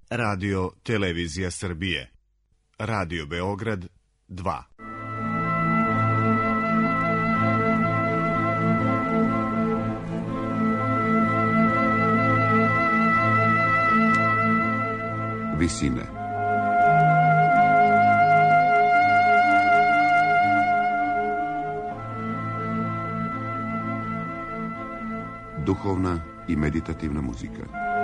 Radio Televizija Srbije. Radio Beograd 2. Visine. Duhovna i meditativna muzika.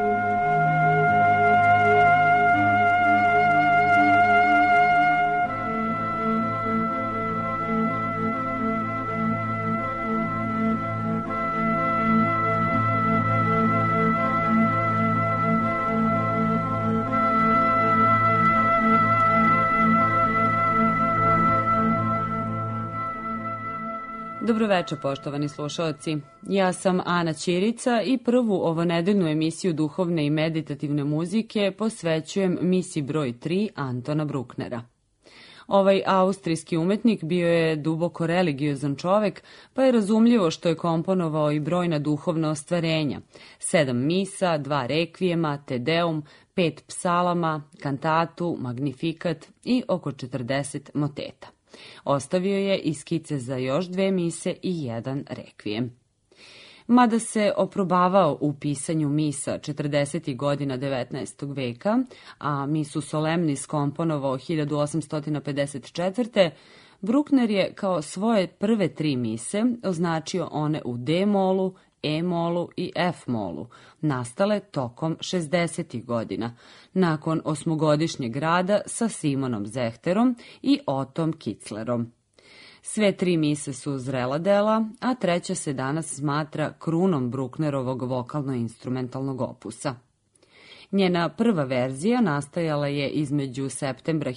Dobroveče, poštovani slušaoci. Ja sam Ana Ćirica i prvu ovanedeljnu emisiju duhovne i meditativne muzike posvećujem misi broj 3 Antona Brucknera. Ovaj austrijski umetnik bio je duboko religiozan čovek, pa je razumljivo što je komponovao i brojna duhovna ostvarenja. 7 misa, 2 rekvijema, Te Deum, 5 psalama, kantatu, magnifikat i oko 40 moteta. Ostavio je i skice za još 2 mise i 1 rekvijem. Mada se oprobavao u pisanju misa 40. godina 19. veka, a misu Solemnis komponovao 1854. Bruckner je kao svoje prve 3 mise označio one u D-molu, E-molu i F-molu, nastale tokom 60. godina, nakon 8-godišnjeg rada sa Simonom Zehterom i Otom Kitzlerom. Sve 3 mise su zrela dela, a 3. se danas smatra krunom Brucknerovog vokalno-instrumentalnog opusa. Njena prva verzija nastajala je između septembra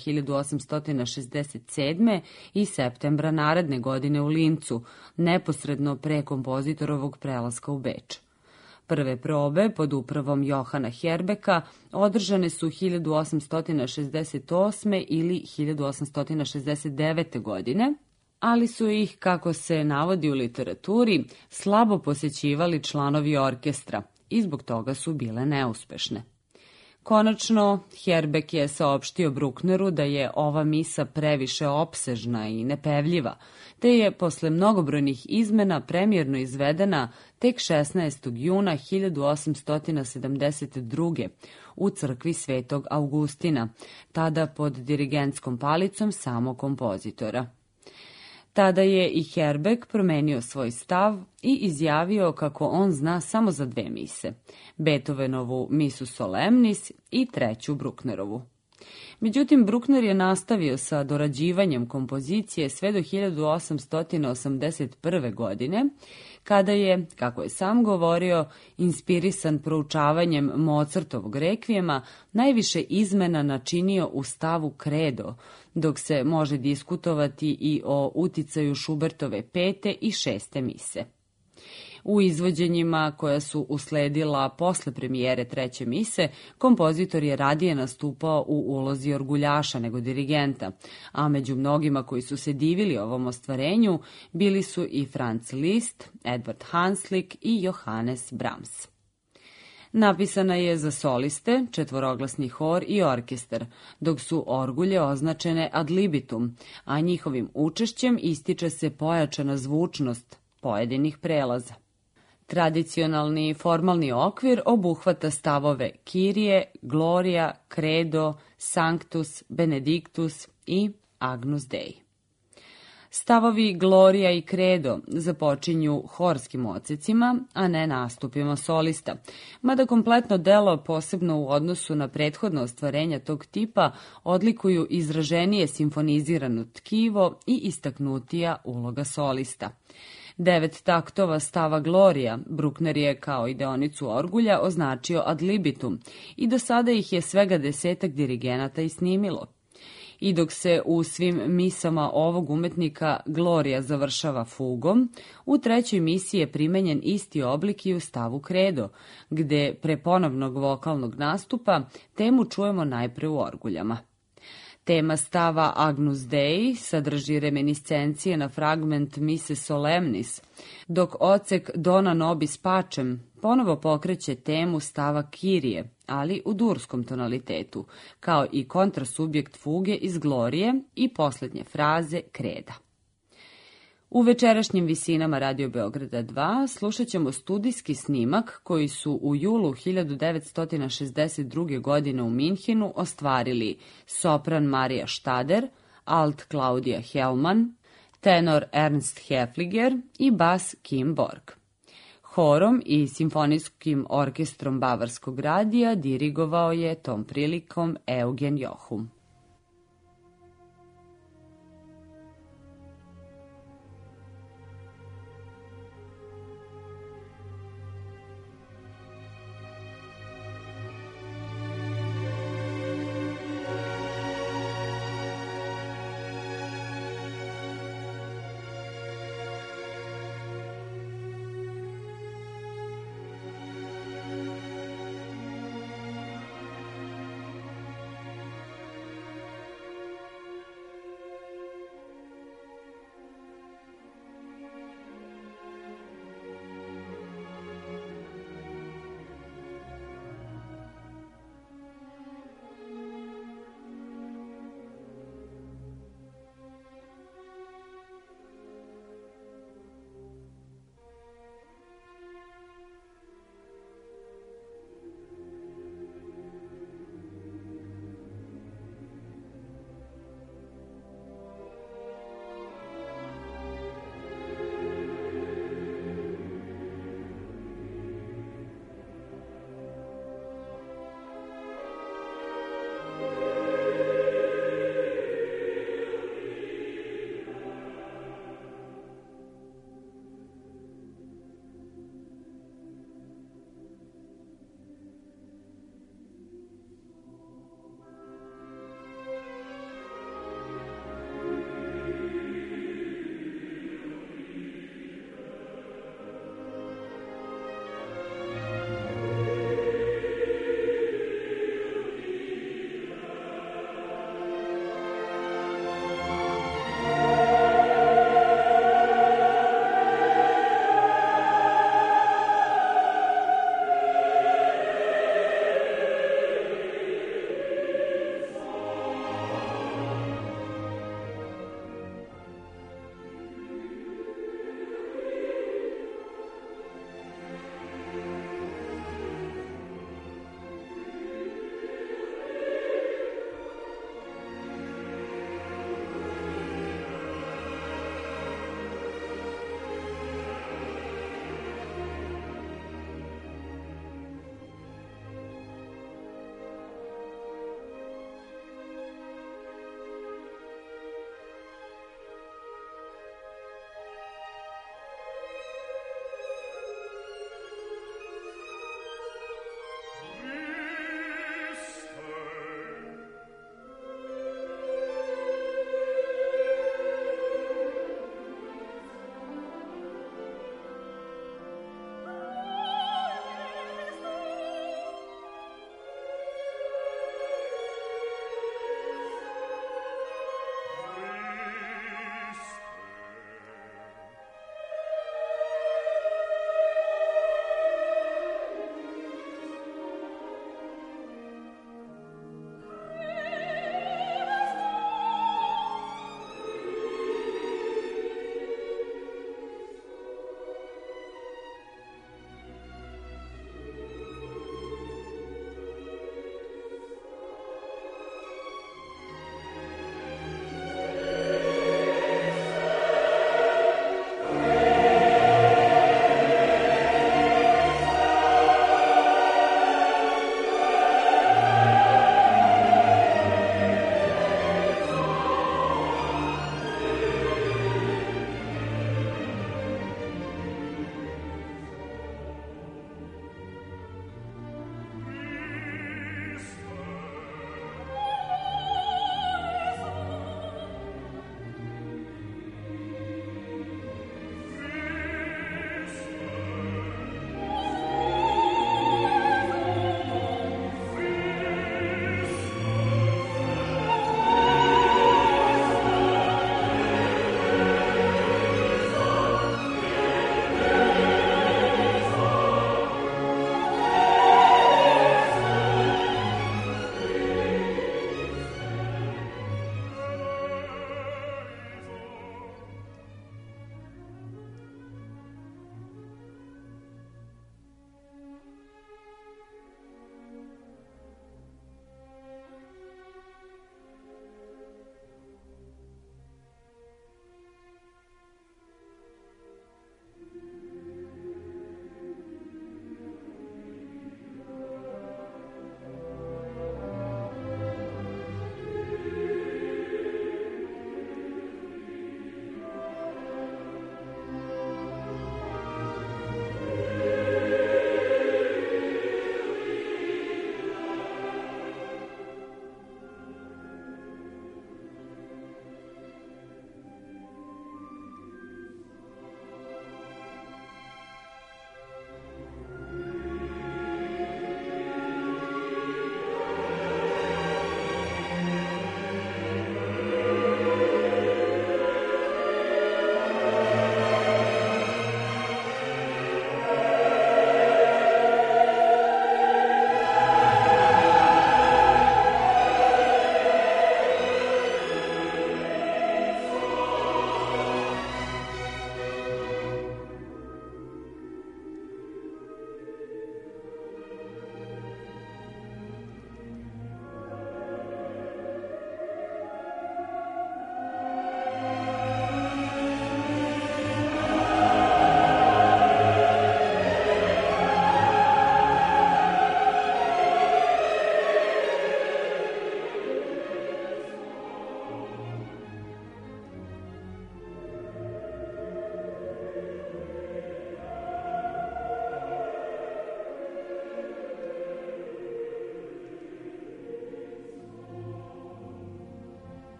1867. i septembra naredne godine u Lincu, neposredno pre kompozitorovog prelaska u Beč. Prve probe pod upravom Johana Herbeka održane su 1868. ili 1869. godine, ali su ih, kako se navodi u literaturi, slabo posećivali članovi orkestra i zbog toga su bile neuspešne. Konačno, Herbek je saopštio Bruckneru da je ova misa previše opsežna i nepevljiva, te je posle mnogobrojnih izmena premijerno izvedena tek 16. juna 1872. u crkvi Svetog Augustina, tada pod dirigentskom palicom samog kompozitora. Tada je i Herbek promenio svoj stav i izjavio kako on zna samo za 2 mise, Beethovenovu misu Solemnis i 3. Brucknerovu. Međutim, Bruckner je nastavio sa dorađivanjem kompozicije sve do 1881. godine, kada je, kako je sam govorio, inspirisan proučavanjem Mozartovog rekvijema, najviše izmena načinio u stavu Credo, dok se može diskutovati i o uticaju Schubertove 5. i 6. mise. U izvođenjima koja su usledila posle premijere 3. mise, kompozitor je radije nastupao u ulozi orguljaša nego dirigenta, a među mnogima koji su se divili ovom ostvarenju bili su i Franz Liszt, Edvard Hanslick i Johannes Brahms. Napisana je za soliste, 4-glasni hor i orkestar, dok su orgulje označene ad libitum, a njihovim učešćem ističe se pojačana zvučnost pojedinih prelaza. Tradicionalni formalni okvir obuhvata stavove Kyrie, Gloria, Credo, Sanctus, Benedictus i Agnus Dei. Stavovi Gloria i Credo započinju horskim odsecima, a ne nastupima solista, mada kompletno delo, posebno u odnosu na prethodno ostvarenja tog tipa, odlikuju izraženije simfonizirano tkivo i istaknutija uloga solista. 9 taktova stava Gloria Bruckner je kao i deonicu orgulja označio ad libitum i do sada ih je svega 10-ak dirigenata i snimilo. I dok se u svim misama ovog umetnika Gloria završava fugom, u 3. misi je primenjen isti oblik i u stavu Credo, gde pre ponovnog vokalnog nastupa temu čujemo najpre u orguljama. Tema stava Agnus Dei sadrži reminiscencije na fragment Mise Solemnis, dok odsek Dona nobis pacem ponovo pokreće temu stava Kirije, ali u durskom tonalitetu, kao i kontrasubjekt fuge iz Glorije i posljednje fraze kreda. U večerašnjim visinama Radio Beograda 2 slušat ćemo studijski snimak koji su u julu 1962. godine u Minhenu ostvarili sopran Marija Štader, alt Klaudija Hellman, tenor Ernst Hefliger i bas Kim Borg. Horom i simfonijskim orkestrom Bavarskog radija dirigovao je tom prilikom Eugen Johum.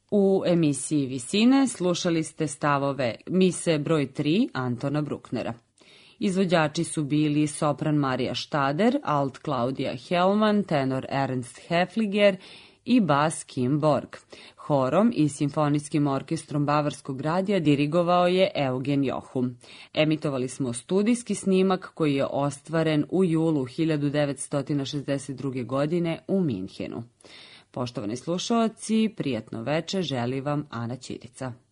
U emisiji Visine slušali ste stavove mise broj 3 Antona Brucknera. Izvođači su bili sopran Marija Štader, alt Klaudija Helman, tenor Ernst Hefliger i bas Kim Borg. Horom i simfonijskim orkestrom Bavarskog radija dirigovao je Eugen Johum. Emitovali smo studijski snimak koji je ostvaren u julu 1962. godine u Minhenu. Poštovani slušaoci, prijatno veče želi vam Ana Ćirica.